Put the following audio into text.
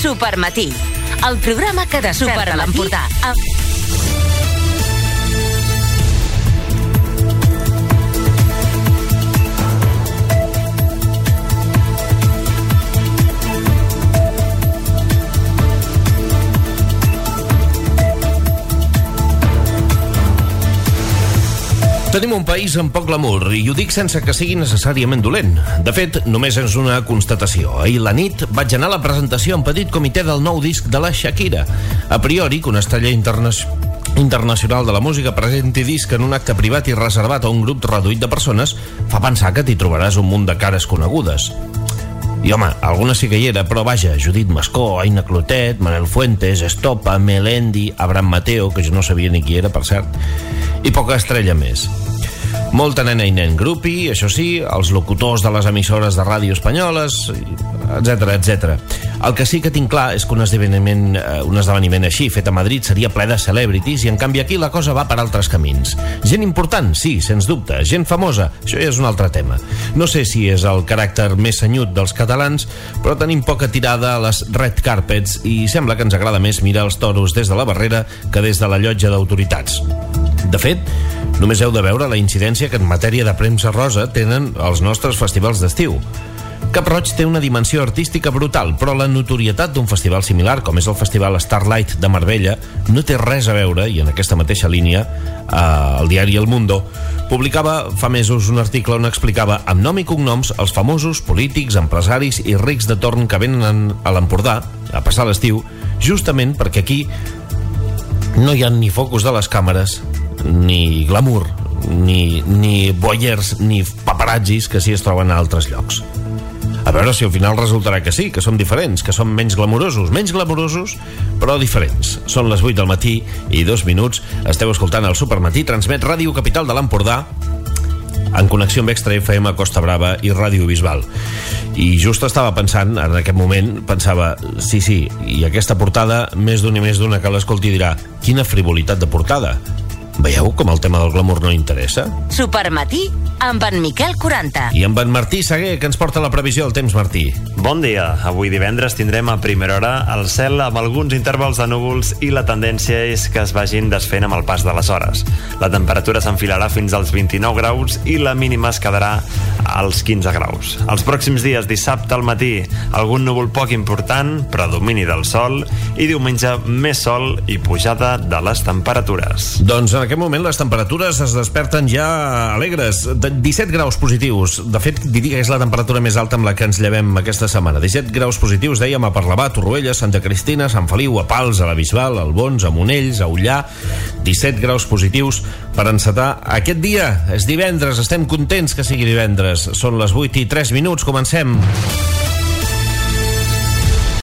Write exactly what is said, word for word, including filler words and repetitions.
Supermatí, el programa que desperta l'Empordà. Tenim un país amb poc glamour, i ho dic sense que sigui necessàriament dolent. De fet, només és una constatació. Ahir la nit vaig anar a la presentació en petit comitè del nou disc de la Shakira. A priori, que una estrella interna... internacional de la música presenti disc en un acte privat i reservat a un grup reduït de persones fa pensar que t'hi trobaràs un munt de cares conegudes. I home, alguna sí que hi era, però vaja, Judit Mascó, Aina Clotet, Manel Fuentes, Estopa, Melendi, Abraham Mateo, que jo no sabia ni qui era, per cert, i poca estrella més. Molta nena i nen grupi, això sí, els locutors de les emissores de ràdio espanyoles, etcètera, etcètera. El que sí que tinc clar és que un esdeveniment, un esdeveniment així, fet a Madrid, seria ple de celebrities, i en canvi aquí la cosa va per altres camins. Gent important, sí, sens dubte. Gent famosa, això ja és un altre tema. No sé si és el caràcter més senyut dels catalans, però tenim poca tirada a les red carpets i sembla que ens agrada més mirar els toros des de la barrera que des de la llotja d'autoritats. De fet, només heu de veure la incidència que en matèria de premsa rosa tenen els nostres festivals d'estiu. Cap Roig té una dimensió artística brutal, però la notorietat d'un festival similar, com és el Festival Starlight de Marbella, no té res a veure, i en aquesta mateixa línia, eh, el diari El Mundo publicava fa mesos un article on explicava amb nom i cognoms els famosos polítics, empresaris i rics de torn que venen a l'Empordà a passar l'estiu, justament perquè aquí no hi ha ni focus de les càmeres, ni glamour, ni, ni voyeurs, ni paparazzis que sí es troben a altres llocs. A veure si al final resultarà que sí, que som diferents, que som menys glamurosos, menys glamurosos, però diferents. Són les vuit del matí i dos minuts. Esteu escoltant el Supermatí, transmet Ràdio Capital de l'Empordà, en connexió amb Extra F M, Costa Brava i Ràdio Bisbal. I just estava pensant, en aquest moment, pensava, sí, sí, i aquesta portada, més d'un i més d'una que l'escolti dirà, quina frivolitat de portada. Veieu com el tema del glamour no interessa? Supermatí amb en Miquel quaranta. I amb en Martí Seguer, que ens porta la previsió del temps, Martí. Bon dia. Avui divendres tindrem a primera hora el cel amb alguns intervals de núvols i la tendència és que es vagin desfent amb el pas de les hores. La temperatura s'enfilarà fins als vint-i-nou graus i la mínima es quedarà als quinze graus. Els pròxims dies, dissabte al matí, algun núvol poc important, predomini del sol, i diumenge més sol i pujada de les temperatures. Doncs en aquest moment les temperatures es desperten ja alegres. disset graus positius. De fet, diria que és la temperatura més alta amb la que ens llevem aquesta setmana. disset graus positius, dèiem, a Parlavà, Torroella, Santa Cristina, Sant Feliu, a Pals, a la Bisbal, a Albons, a Monells, a Ullà. disset graus positius per encetar aquest dia. És divendres, estem contents que sigui divendres. Són les vuit i tres minuts, comencem.